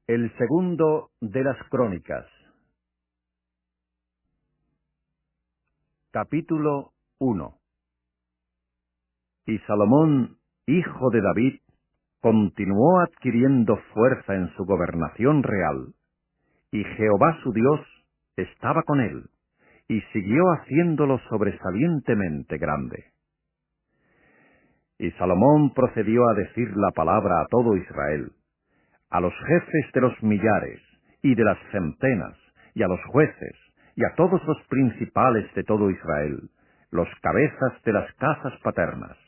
El segundo de las Crónicas. Capítulo 1. Y Salomón, hijo de David, continuó adquiriendo fuerza en su gobernación real, y Jehová su Dios estaba con él, y siguió haciéndolo sobresalientemente grande. Y Salomón procedió a decir la palabra a todo Israel, a los jefes de los millares y de las centenas, y a los jueces, y a todos los principales de todo Israel, los cabezas de las casas paternas.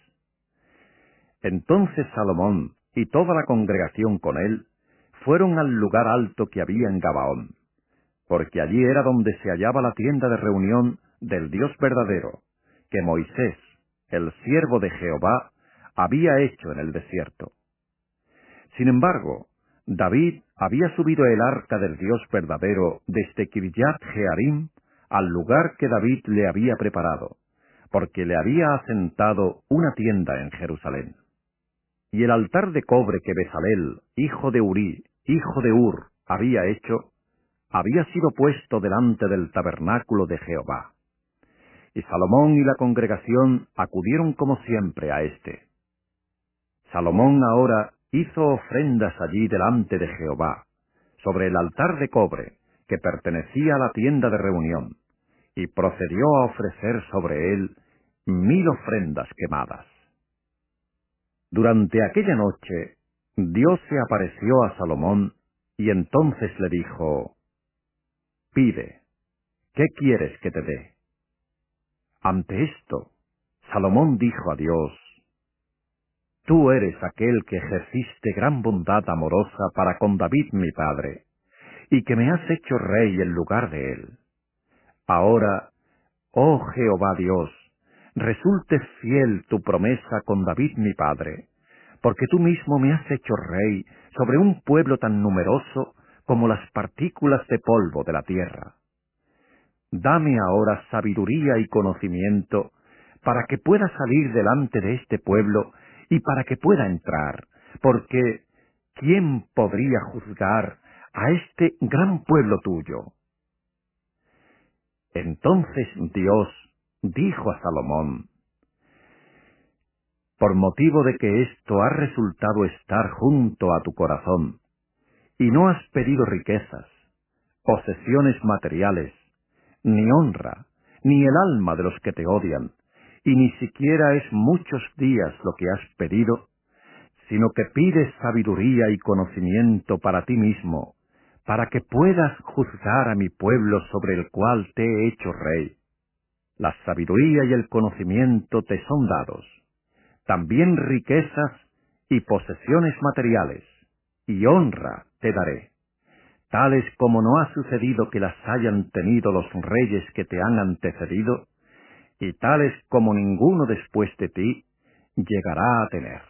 Entonces Salomón y toda la congregación con él fueron al lugar alto que había en Gabaón, porque allí era donde se hallaba la tienda de reunión del Dios verdadero, que Moisés, el siervo de Jehová, había hecho en el desierto. Sin embargo, David había subido el arca del Dios verdadero desde Kiriath Jearim al lugar que David le había preparado, porque le había asentado una tienda en Jerusalén. Y el altar de cobre que Bezaleel, hijo de Urí, hijo de Ur, había hecho, había sido puesto delante del tabernáculo de Jehová. Y Salomón y la congregación acudieron como siempre a éste. Salomón ahora hizo ofrendas allí delante de Jehová, sobre el altar de cobre, que pertenecía a la tienda de reunión, y procedió a ofrecer sobre él 1000 ofrendas quemadas. Durante aquella noche, Dios se apareció a Salomón, y entonces le dijo, «Pide, ¿qué quieres que te dé?» Ante esto, Salomón dijo a Dios, «Tú eres aquel que ejerciste gran bondad amorosa para con David mi padre, y que me has hecho rey en lugar de él. Ahora, oh Jehová Dios, resulte fiel tu promesa con David mi padre, porque tú mismo me has hecho rey sobre un pueblo tan numeroso como las partículas de polvo de la tierra. Dame ahora sabiduría y conocimiento para que pueda salir delante de este pueblo y para que pueda entrar, porque ¿quién podría juzgar a este gran pueblo tuyo?» Entonces Dios dijo a Salomón, «Por motivo de que esto ha resultado estar junto a tu corazón, y no has pedido riquezas, posesiones materiales, ni honra, ni el alma de los que te odian, y ni siquiera es muchos días lo que has pedido, sino que pides sabiduría y conocimiento para ti mismo, para que puedas juzgar a mi pueblo sobre el cual te he hecho rey. La sabiduría y el conocimiento te son dados, también riquezas y posesiones materiales, y honra te daré, tales como no ha sucedido que las hayan tenido los reyes que te han antecedido, y tales como ninguno después de ti llegará a tener».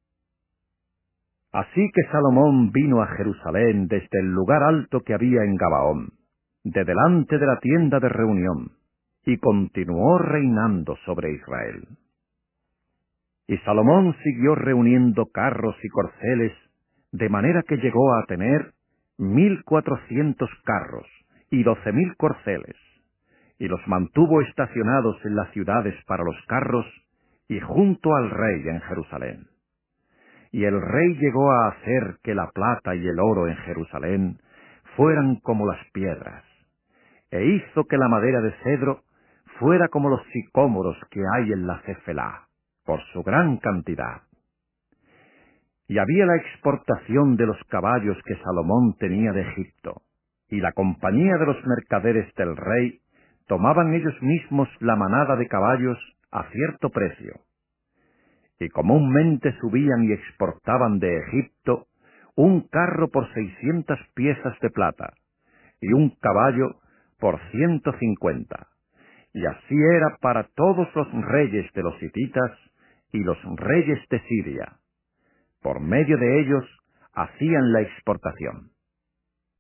Así que Salomón vino a Jerusalén desde el lugar alto que había en Gabaón, de delante de la tienda de reunión, y continuó reinando sobre Israel. Y Salomón siguió reuniendo carros y corceles, de manera que llegó a tener 1400 carros y 12.000 corceles, y los mantuvo estacionados en las ciudades para los carros y junto al rey en Jerusalén. Y el rey llegó a hacer que la plata y el oro en Jerusalén fueran como las piedras, e hizo que la madera de cedro fuera como los sicómoros que hay en la Cefelá, por su gran cantidad. Y había la exportación de los caballos que Salomón tenía de Egipto, y la compañía de los mercaderes del rey tomaban ellos mismos la manada de caballos a cierto precio, y comúnmente subían y exportaban de Egipto un carro por 600 piezas de plata, y un caballo por 150, y así era para todos los reyes de los hititas y los reyes de Siria. Por medio de ellos hacían la exportación.